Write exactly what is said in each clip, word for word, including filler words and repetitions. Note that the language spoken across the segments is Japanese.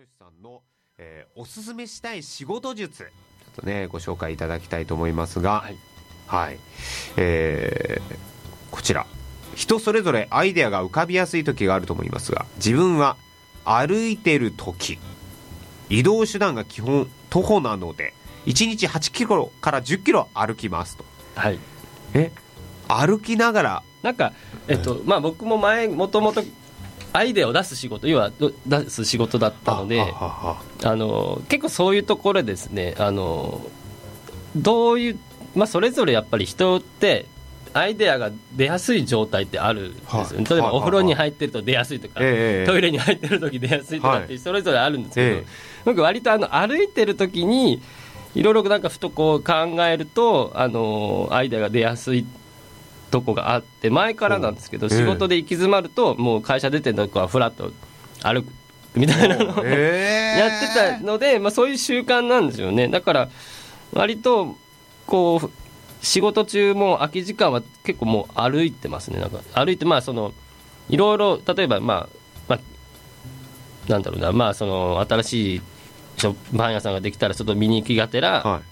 吉さんの、えー、おすすめしたい仕事術ちょっとねご紹介いただきたいと思いますが、はい、はい、えー、こちら人それぞれアイデアが浮かびやすい時があると思いますが、自分は歩いてる時移動手段が基本徒歩なのでいちにちはちキロからじゅっキロ歩きますと。 はい。 え歩きながらなんかえっと、まあ僕も前もともとアイデアを出す仕事、要は出す仕事だったので、あああの結構そういうところですね、あのどういう、まあ、それぞれやっぱり人ってアイデアが出やすい状態ってあるんですよね。例えばお風呂に入ってると出やすいとか、ええ、トイレに入ってる時出やすいとかってそれぞれあるんですけど、ええ、僕割とあの歩いてる時にいろいろなんかふとこう考えるとあのアイデアが出やすいとこがあって、前からなんですけど、仕事で行き詰まるともう会社出てるとこはフラッと歩くみたいなのをやってたので、まあ、そういう習慣なんですよね。だから割とこう仕事中も空き時間は結構もう歩いてますね。なんか歩いてまあそのいろいろ例えばまあ、まあ、なんだろうな、まあその新しいパン屋さんができたらちょっと見に行きがてら、はい、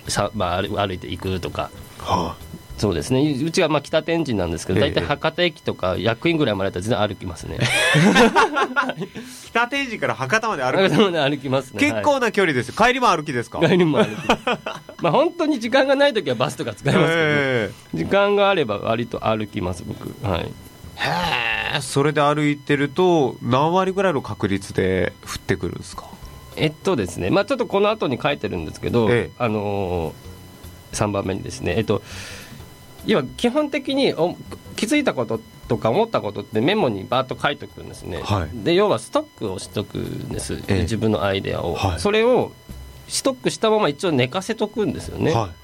さまあ、歩いていくとか、はあ、そうですね。うちはまあ北天神なんですけど、大体博多駅とか役員ぐらいまでだったら全然歩きますね。 北天神から博多まで歩く博多まで歩きますね。 結構な距離ですよ。帰りも歩きですか？ 帰りも歩きまあ本当に時間がないときはバスとか使いますけど、えー、時間があれば割と歩きます僕、はい。 へー、それで歩いてると何割ぐらいの確率で降ってくるんですか？ えっとですね、まあ、ちょっとこの後に書いてるんですけど、ええ、あのー、さんばんめにですね、えっと要は基本的に気づいたこととか思ったことってメモにバーッと書いておくんですね、はい、で要はストックをしとくんです、ええ、自分のアイデアを、はい、それをストックしたまま一応寝かせとくんですよね、はい、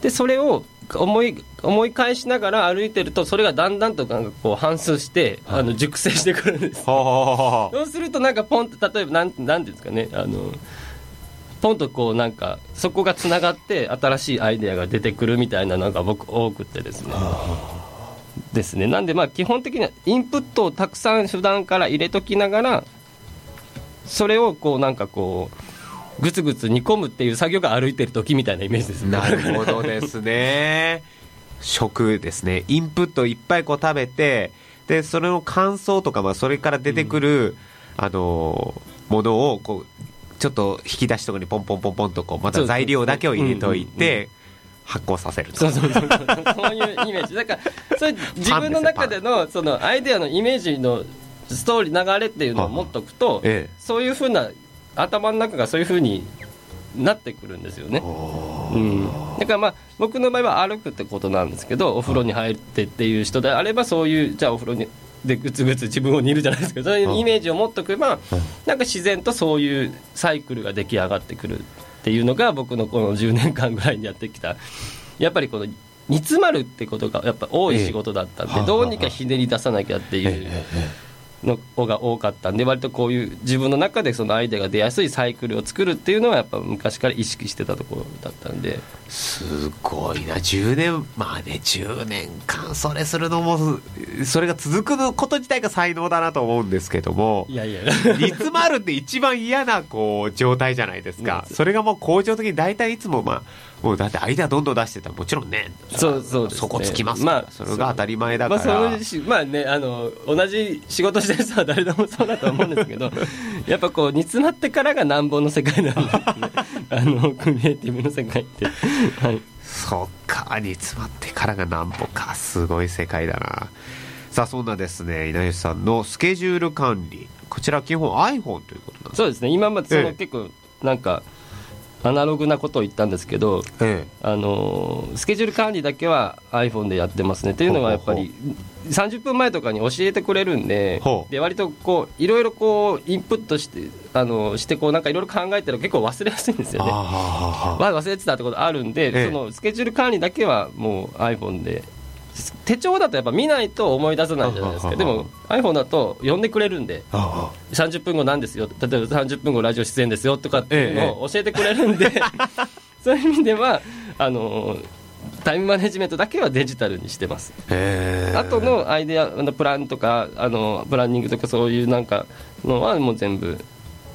でそれを思い、思い返しながら歩いてるとそれがだんだんとなんかこう反芻して、はい、あの熟成してくるんです、はそうするとなんかポンって例えばなん、なんていうんですかね、あのポンとこうなんかそこがつながって新しいアイデアが出てくるみたいなのが僕多くてですねですね。なんでまあ基本的にはインプットをたくさん普段から入れときながらそれをこうなんかこうグツグツ煮込むっていう作業が歩いてる時みたいなイメージですね。 なるほどですね。食ですね。インプットいっぱいこう食べて、でそれの感想とか、まあ、それから出てくる、うん、あのものをこうちょっと引き出しとかにポンポンポンポンとこうまた材料だけを入れといて発酵させると。 そうそうそうそうそういうイメージだからそれ自分の中でのそのアイデアのイメージのストーリー流れっていうのを持っておくと、ええ、そういう風な頭の中がそういう風になってくるんですよね、うん、だからまあ僕の場合は歩くってことなんですけど、お風呂に入ってっていう人であればそういうじゃあお風呂にでぐつぐつ自分を煮るじゃないですか、そういうイメージを持っておけばなんか自然とそういうサイクルが出来上がってくるっていうのが僕のこのじゅうねんかんぐらいにやってきたやっぱりこの煮詰まるってことがやっぱ多い仕事だったんで、ええ、どうにかひねり出さなきゃっていうのが多かったんで、割とこういう自分の中でそのアイデアが出やすいサイクルを作るっていうのはやっぱ昔から意識してたところだったんで。 すごいな。じゅうねんまあねじゅうねんかんそれするのもそれが続くこと自体が才能だなと思うんですけども、 いやいや煮詰まるって一番嫌なこう状態じゃないですか。それがもう恒常的に大体いつもまあもうだってアイデアどんどん出してたらもちろんね、 そうそうですね、 そこつきますから、まあ、それが当たり前だから、 まあそのまあね、あの同じ仕事してる人は誰でもそうだと思うんですけどやっぱこう煮詰まってからが難問の世界なんですねあのクリエイティブの世界って、はい、 そっか、煮詰まってからが難問か、すごい世界だな。さあそんなですね稲吉さんのスケジュール管理、こちら基本 iPhone ということなんですか？ そうですね、今までその、ええ、結構なんかアナログなことを言ったんですけど、ええ、あのスケジュール管理だけは iPhone でやってますね。というのはやっぱりさんじゅっぷんまえとかに教えてくれるんで、で割とこういろいろこうインプットしてあのしてこうなんかいろいろ考えてると結構忘れやすいんですよね。わ忘れてたってことあるんで、ええ、そのスケジュール管理だけはもう iPhone で。手帳だとやっぱ見ないと思い出せないじゃないですか。でも iPhone だと呼んでくれるんで、さんじゅっぷんごなんですよ、例えばさんじゅっぷんごラジオ出演ですよとかっていうのを教えてくれるんで、ええ、そういう意味ではあのタイムマネジメントだけはデジタルにしてます。あとのアイデアのプランとかあのプランニングとかそういうなんかのはもう全部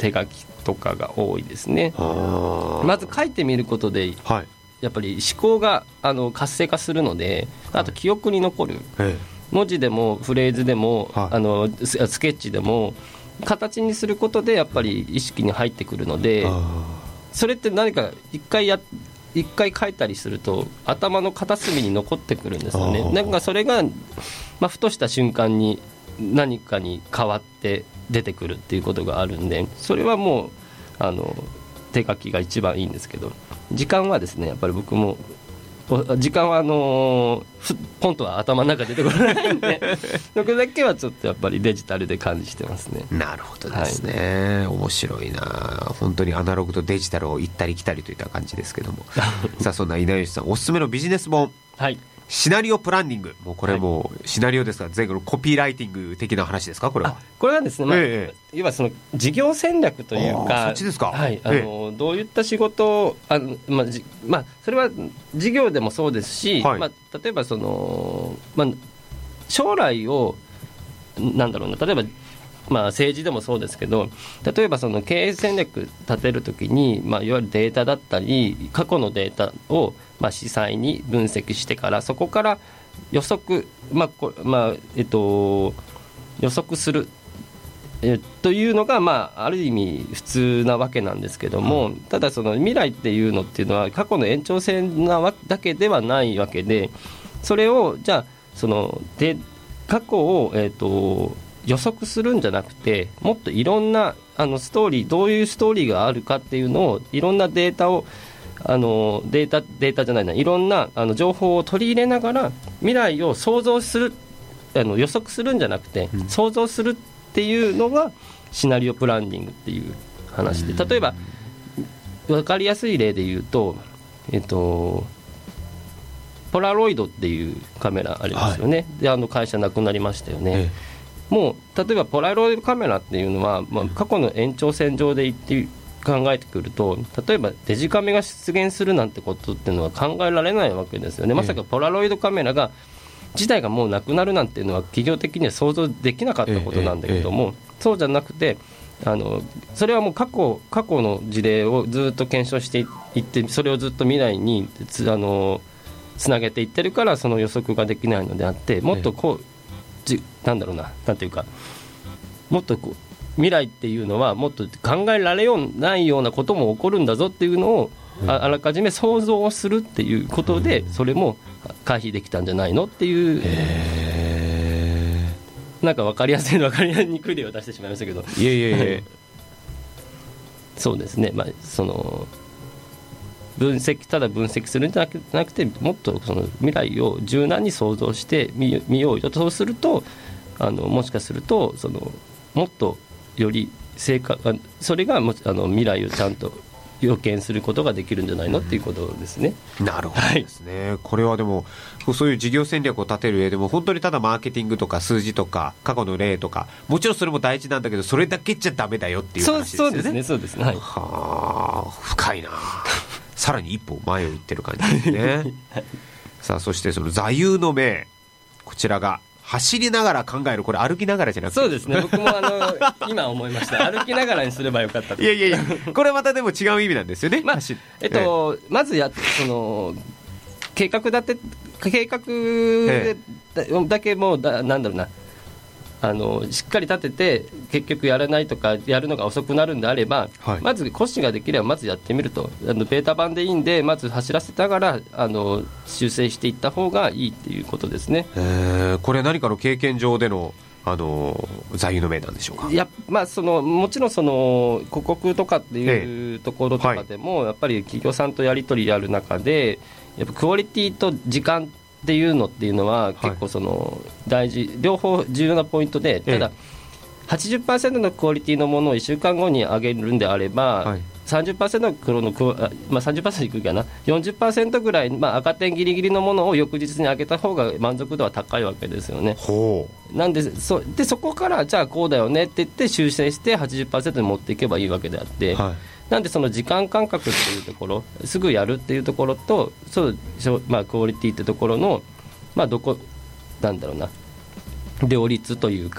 手書きとかが多いですね。まず書いてみることで、はい、やっぱり思考があの活性化するので、あと記憶に残る、はい、文字でもフレーズでも、はい、あのスケッチでも形にすることでやっぱり意識に入ってくるので、それって何か一回や一回書いたりすると頭の片隅に残ってくるんですよね。なんかそれが、まあ、ふとした瞬間に何かに変わって出てくるっていうことがあるんで、それはもうあの手書きが一番いいんですけど、時間はですね、やっぱり僕も時間はあのー、ポンとは頭の中出てこないんでそれだけはちょっとやっぱりデジタルで管理してますね。 なるほどですね、はい、面白いな。本当にアナログとデジタルを行ったり来たりといった感じですけどもさあ、そんな稲吉さんおすすめのビジネス本、はい、シナリオプランニング、もうこれもシナリオですが、全部コピーライティング的な話ですか、これは。 これはですね、まあええ、要はその事業戦略というか、 そっちですか、 はい、あの、ええ、どういった仕事をあの、まあじまあ、それは事業でもそうですし、はい、まあ、例えばその、まあ、将来をなんだろうな、例えばまあ、政治でもそうですけど、例えばその経営戦略立てるときに、まあ、いわゆるデータだったり過去のデータをまあ詳細に分析してから、そこから予測、まあこまあえっと、予測するえというのが、まあ、ある意味普通なわけなんですけども、ただその未来っていうのっていうのは過去の延長線なわだけではないわけで、それをじゃあそので過去を、えっと予測するんじゃなくて、もっといろんなあのストーリー、どういうストーリーがあるかっていうのを、いろんなデータをあのデータデータじゃないな、いろんなあの情報を取り入れながら未来を想像する、あの予測するんじゃなくて、うん、想像するっていうのがシナリオプランニングっていう話で、例えば分かりやすい例で言うと、えっとポラロイドっていうカメラありますよね、はい、であの会社なくなりましたよね、ええ。もう例えばポラロイドカメラっていうのは、まあ、過去の延長線上で言って考えてくると、例えばデジカメが出現するなんてことっていうのは考えられないわけですよね。まさかポラロイドカメラが自体がもうなくなるなんていうのは企業的には想像できなかったことなんだけども、そうじゃなくて、あのそれはもう過去、過去の事例をずっと検証していって、それをずっと未来につあのつなげていってるから、その予測ができないのであって、もっとこうなんだろうな、なんていうか、もっとこう未来っていうのはもっと考えられようないようなことも起こるんだぞっていうのを あ, あらかじめ想像をするっていうことで、それも回避できたんじゃないのっていう、へー、なんか分かりやすいの分かりにくい例を出してしまいましたけど、 いえいえいえそうですね、まあ、その分析、ただ分析するんじゃなくて、もっとその未来を柔軟に想像してみ、みようよと。そうすると、あのもしかするとそのもっとより正確、それがもあの未来をちゃんと予見することができるんじゃないのっていうことですね。 なるほどですね、はい、これはでもそういう事業戦略を立てる上でも本当にただマーケティングとか数字とか過去の例とか、もちろんそれも大事なんだけど、それだけじゃダメだよっていう話ですよね。 そうですね、そうですね、はい、 はあ、深いなさらに一歩前を行ってる感じですね、はい、さあ、そしてその座右の銘、こちらが走りながら考える、これ歩きながらじゃなくて、 そうですね、僕もあの今思いました。歩きながらにすればよかったと。 いやいやいや、これまたでも違う意味なんですよね。 まあえっと、ええ、まずやその計画だって計画だけもうだなんだろうな、あのしっかり立てて結局やらないとかやるのが遅くなるんであれば、はい、まず骨子ができればまずやってみると、あのベータ版でいいんで、まず走らせながらあの修正していった方がいいっていうことですね。 えー、これ何かの経験上でのあの座右の銘なんでしょうか。 いや、まあ、そのもちろんその広告とかっていうところとかでも、ええ、はい、やっぱり企業さんとやり取りやる中で、やっぱクオリティと時間っていうのっていうのは結構その大事、はい、両方重要なポイントで、ただ はちじゅっパーセント のクオリティのものをいっしゅうかんごに上げるんであれば、はい、さんじゅっパーセント の黒の、まあ、さんじゅっパーセント いくかな、よんじゅっパーセント ぐらい、まあ、赤点ギリギリのものを翌日に上げた方が満足度は高いわけですよね。 ほうなんで そ, でそこからじゃあこうだよねって言って修正して はちじゅっパーセント に持っていけばいいわけであって、はい、なんでその時間感覚っていうところ、すぐやるっていうところと、そう、まあ、クオリティってところの、まあ、どこなんだろうな、両立というか、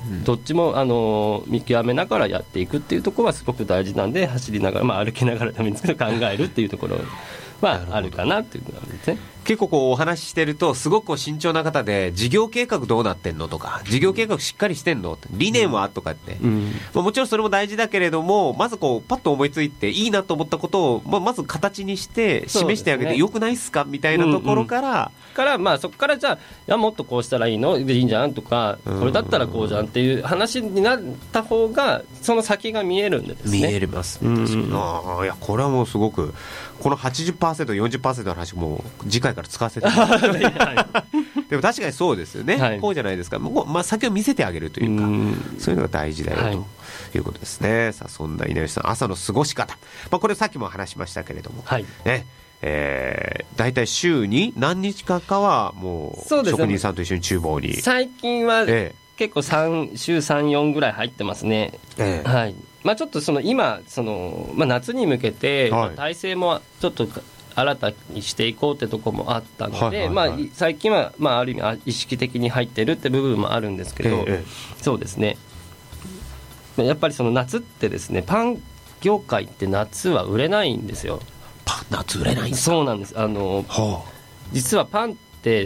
どっちもあの見極めながらやっていくっていうところはすごく大事なんで、走りながら、まあ、歩きながらでもいいんですけど考えるっていうところはあるかなっていうことなんですね。 結構こうお話ししてるとすごくこう慎重な方で、事業計画どうなってんのとか、事業計画しっかりしてんの、理念はとかって、うんまあ、もちろんそれも大事だけれども、まずこうパッと思いついていいなと思ったことを、まあ、まず形にして示してあげて、よくないっすかみたいなところから、うんうんからまあそこからじゃあ、いやもっとこうしたらいいのいいんじゃんとか、これだったらこうじゃんっていう話になった方がその先が見えるんでですね。 見えます、うん、あいやこれはもうすごくこの はちじゅっパーセント、よんじゅっパーセント の話も次回から使わせてでも確かにそうですよね、はい、こうじゃないですか、もう、まあ、先を見せてあげるというか、うそういうのが大事だよ、はい、ということですね。さあそんな稲吉さん、朝の過ごし方、まあ、これさっきも話しましたけれども、はいねえー、大体週に何日かかはもう職人さんと一緒に厨房に、 最近は結構さん週さん、よんぐらい入ってますね、えーはいまあ、ちょっとその今その、まあ、夏に向けて、はい、体制もちょっと新たにしていこうってところもあったので、はいはいはいまあ、最近は、まあ、ある意味意識的に入ってるって部分もあるんですけど、えー、そうですね、やっぱりその夏ってですね、パン業界って夏は売れないんですよ。 パン夏売れないんですか？ そうなんです。あの、はあ、実はパンって、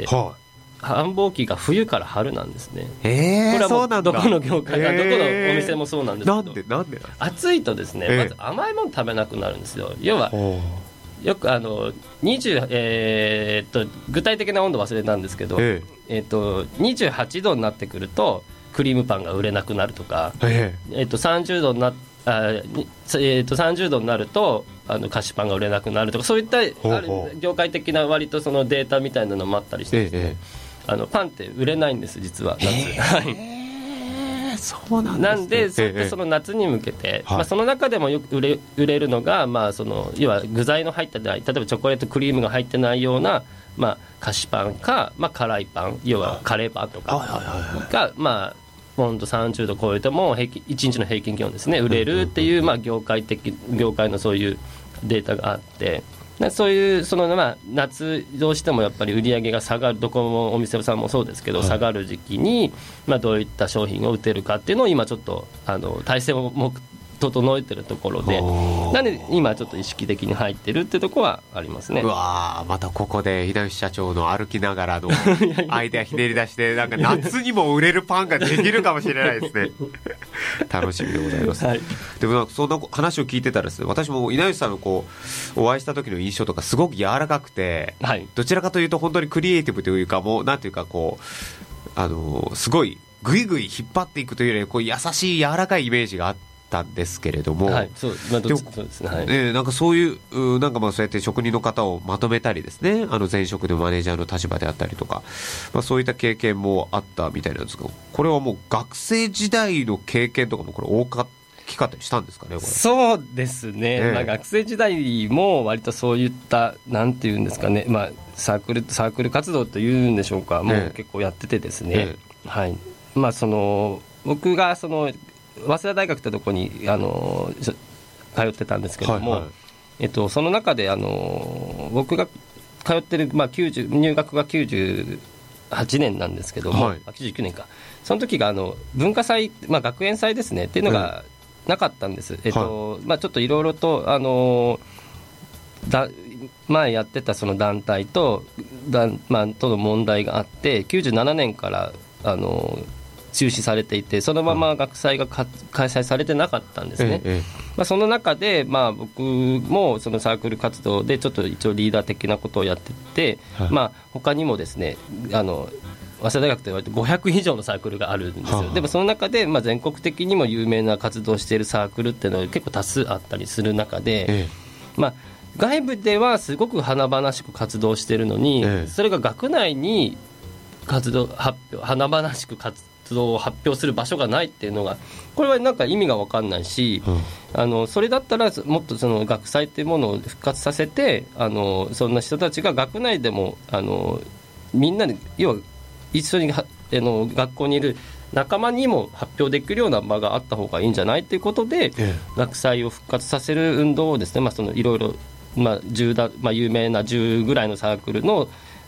はあ、繁忙期が冬から春なんですね。 えー、これはもうどこの業界か、えー、どこのお店もそうなんですけど、 なんでなんで暑いとですね、まず甘いもの食べなくなるんですよ。要は、よくあのにじゅう、えー、っと具体的な温度忘れたんですけど、えーえー、っとにじゅうはちどになってくるとクリームパンが売れなくなるとか、えーえー、っとさんじゅうどになあ、えー、とさんじゅうどになるとあの菓子パンが売れなくなるとか、そういったほうほうある業界的な割とそのデータみたいなのもあったりしてですね、ええ、あのパンって売れないんです実は夏、 えー、そうなんですね。 なんでそういったその夏に向けて、ええまあ、その中でもよく売れ、売れるのが、まあ、その要は具材の入ってない、例えばチョコレートクリームが入ってないような、まあ、菓子パンか、まあ、辛いパン、要はカレーパンとかが、まあ温度さんじゅうど超えても平均いちにちの平均気温ですね売れるっていう、まあ、業界的業界のそういうデータがあって、そういうその、まあ、夏どうしてもやっぱり売り上げが下がる、どこもお店さんもそうですけど、はい、下がる時期に、まあ、どういった商品を売ってるかっていうのを今ちょっとあの体制をも整えてるところで、なんで今ちょっと意識的に入ってるってところはありますね。 うわまたここで稲吉社長の歩きながらのアイデアひねり出してなんか夏にも売れるパンができるかもしれないですね楽しみでございます、はい、でもなんかそんな話を聞いてたらですね、私も稲吉さんのこうお会いした時の印象とかすごく柔らかくて、はい、どちらかというと本当にクリエイティブというか、もうなんていうかこうあのすごいグイグイ引っ張っていくというよりこう優しい柔らかいイメージがあってたんですけれども、はい、そう、まあ、どっちそうですね、はい、えー、なんかそういうなんかまあそうやって職人の方をまとめたりですね、あの前職でマネージャーの立場であったりとか、まあ、そういった経験もあったみたいなんですけど、これはもう学生時代の経験とかもこれ大きかったりしたんですかね。これそうですね、えーまあ、学生時代も割とそういったなんていうんですかね、まあ、サークルサークル活動というんでしょうか、もう結構やっててですね、えーはいまあ、その僕がその早稲田大学ってとこにあの通ってたんですけども、はいはいえっと、その中であの僕が通ってる、まあ、きゅうじゅう入学がきゅうじゅうはちねんなんですけども、はい、きゅうじゅうきゅうねんか、その時があの文化祭、まあ、学園祭ですねっていうのがなかったんです、はいえっとまあ、ちょっといろいろとあのだ前やってたその団体とだ、まあ、との問題があってきゅうじゅうななねんからあの中止されていて、そのまま学祭がか開催されてなかったんですね、ええまあ、その中で、まあ、僕もそのサークル活動でちょっと一応リーダー的なことをやってて、はいまあ、他にもですねあの早稲田大学と言われてごひゃく以上のサークルがあるんですよ、はあ、でもその中で、まあ、全国的にも有名な活動をしているサークルっていうのは結構多数あったりする中で、ええまあ、外部ではすごく華々しく活動しているのに、ええ、それが学内に活動発表華々しく活動を発表する場所がないっていうのが、これはなんか意味が分かんないし、うん、あのそれだったらもっとその学祭っていうものを復活させて、あのそんな人たちが学内でもあのみんなで要は一緒にあの学校にいる仲間にも発表できるような場があった方がいいんじゃないということで、ええ、学祭を復活させる運動をですね、まあ、そのいろいろ、まあじゅうだまあ、有名なじゅうぐらいのサークルの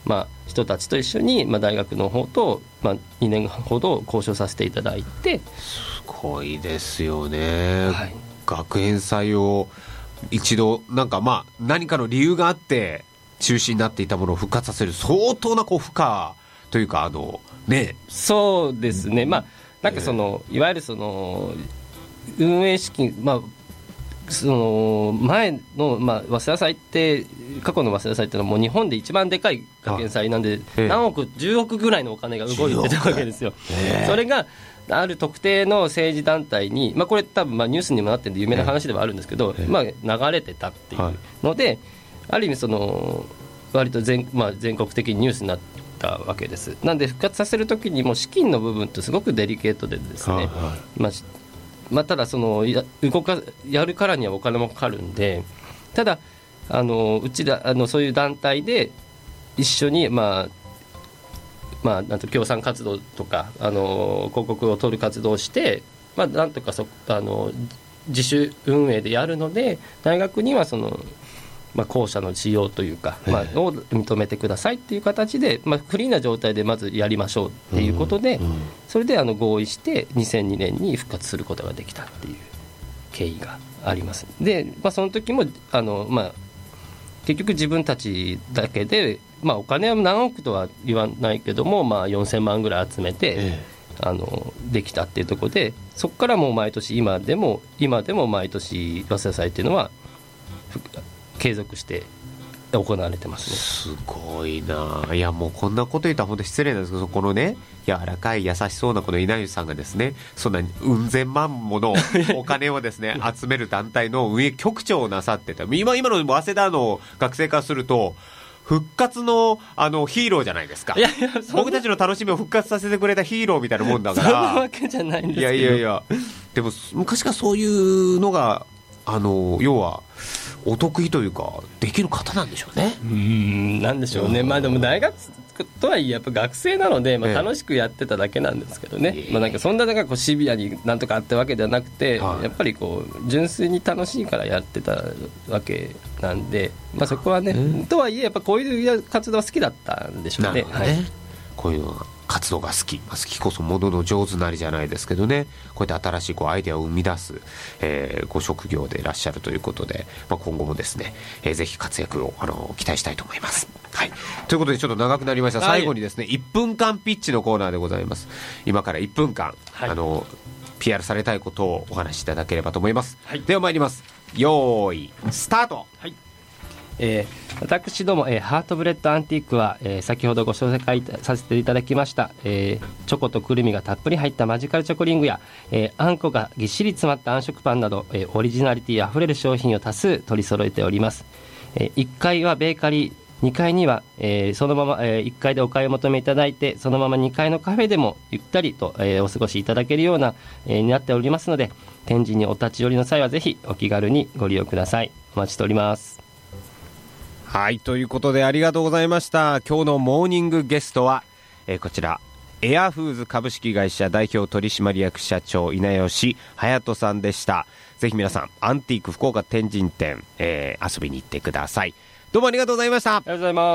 まあ、人たちと一緒に、まあ、大学の方と、まあ、にねんほど交渉させていただいて。 すごいですよね、 はい、 学園祭を一度なんかまあ何かの理由があって中止になっていたものを復活させる相当なこう負荷というかあのね。 そうですね、まあ、なんかその、えー、いわゆるその運営資金、まあその前の、まあ、早稲田祭って過去の早稲田祭ってのはもう日本で一番でかい学園祭なんで、ええ、何億じゅうおくぐらいのお金が動いてたわけですよ、ええ、それがある特定の政治団体に、まあ、これ多分まあニュースにもなってるんで有名な話ではあるんですけど、ええまあ、流れてたっていうので、はい、ある意味その割と 全,、まあ、全国的にニュースになったわけです。なんで復活させるときにも資金の部分ってすごくデリケートでですね、はいはいまあまあ、ただその や, 動かやるからにはお金もかかるんで、ただあのうちだあのそういう団体で一緒に、まあまあ、なんと協賛活動とかあの広告を取る活動をして、まあ、なんとかそあの自主運営でやるので大学にはその、まあ、校舎の使用というか、まあ、を認めてくださいっていう形で、まあ、フリーな状態でまずやりましょうっていうことで、うんうん、それであの合意してにせんにねんに復活することができたっていう経緯があります。で、まあ、その時もあの、まあ、結局自分たちだけで、まあ、お金は何億とは言わないけども、まあ、よんせんまんぐらい集めて、ええ、あのできたっていうところで、そこからもう毎年今でも今でも毎年早稲田祭っていうのは継続して行われてますね。 すごいな。いやもうこんなこと言ったら本当失礼なんですけど、このね柔らかい優しそうなこの稲内さんがですね、そんなうん千万ものお金をですね集める団体の運営局長をなさってた。今今の早稲田の学生からすると復活 の, あのヒーローじゃないですか。いやいや僕たちの楽しみを復活させてくれたヒーローみたいなもんだから。 そんなわけじゃないんですけど。 いやいやいや、でも昔からそういうのがあの要はお得意というかできる方なんでしょうね。 うーんなんでしょうね。まあでも大学とはいえやっぱ学生なので、まあ、楽しくやってただけなんですけどね、ええまあ、なんかそんななんかこうシビアになんとかあったわけではなくて、はい、やっぱりこう純粋に楽しいからやってたわけなんで、まあ、そこはね、うん、とはいえやっぱこういう活動は好きだったんでしょうね。 はい、こういうのが活動が好き、好きこそものの上手なりじゃないですけどね、こうやって新しいこうアイデアを生み出す、えー、ご職業でいらっしゃるということで、まあ、今後もですね、えー、ぜひ活躍をあの期待したいと思います、はい、ということでちょっと長くなりました。最後にですね、はい、いっぷんかんピッチのコーナーでございます。今からいっぷんかん、はい、あの ピーアール されたいことをお話しいただければと思います、はい、では参ります。よーいスタート。 はい、えー、私ども、えー、ハートブレッドアンティークは、えー、先ほどご紹介させていただきました、えー、チョコとくるみがたっぷり入ったマジカルチョコリングや、えー、あんこがぎっしり詰まったあん食パンなど、えー、オリジナリティあふれる商品を多数取り揃えております、えー、いっかいはベーカリー、にかいには、えー、そのまま、えー、いっかいでお買い求めいただいて、そのままにかいのカフェでもゆったりと、えー、お過ごしいただけるような、えー、になっておりますので、展示にお立ち寄りの際はぜひお気軽にご利用ください。お待ちしております。 はい、ということでありがとうございました。今日のモーニングゲストは、えー、こちらエアフーズ株式会社代表取締役社長稲吉隼人さんでした。ぜひ皆さんアンティーク福岡天神店、えー、遊びに行ってください。どうもありがとうございました。 ありがとうございます、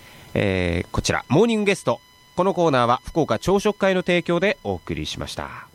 えー、こちらモーニングゲスト、このコーナーは福岡朝食会の提供でお送りしました。